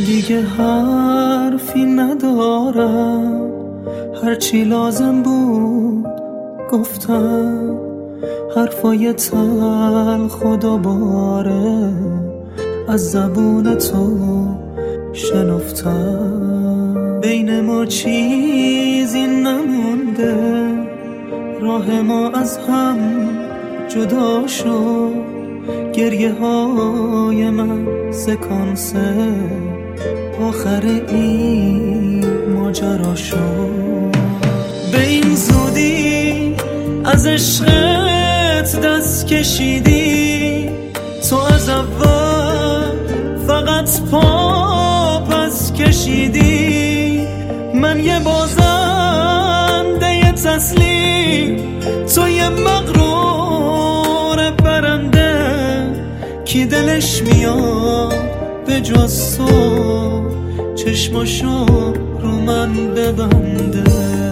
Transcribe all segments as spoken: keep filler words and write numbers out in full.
دیگه حرفی ندارم، هرچی لازم بود گفتم، حرفای تلخ و دوباره از زبون تو شنفتم. بین ما چیزی نمونده، راه ما از هم جدا شد، گریه های من سکانسه آخر این ماجرا شد. به این زودی از عشقت دست کشیدی، تو از اول فقط پا پس کشیدی. من یه بازنده تسلیم، تو یه مغرور برنده، کی دلش میاد به جز تو چشماشو رو من ببنده.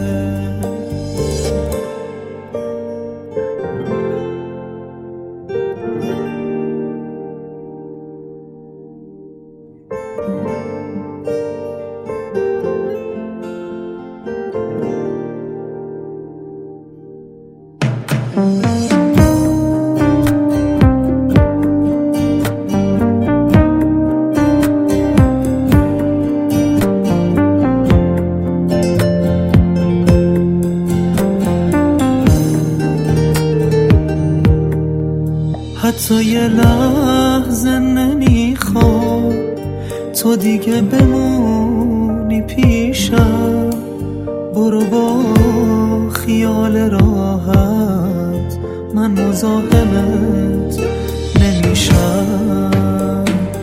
حتی یه لحظه نمیخوام تو دیگه بمونی پیشم، برو با خیال راحت من مزاحمت نمیشم.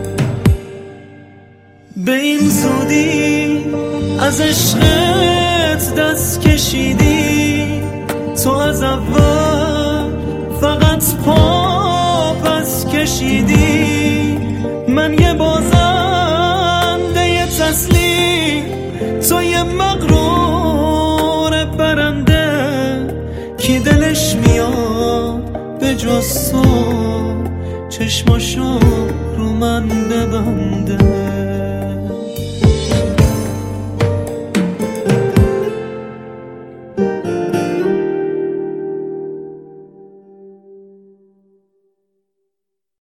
به این زودی از عشقت دست کشیدی، تو از اول فقط پا پس کشیدی. من یه بازنده تسلیم، تو یه مغرور برنده، کی دلش میاد به جز تو چشماشو رو من ببنده.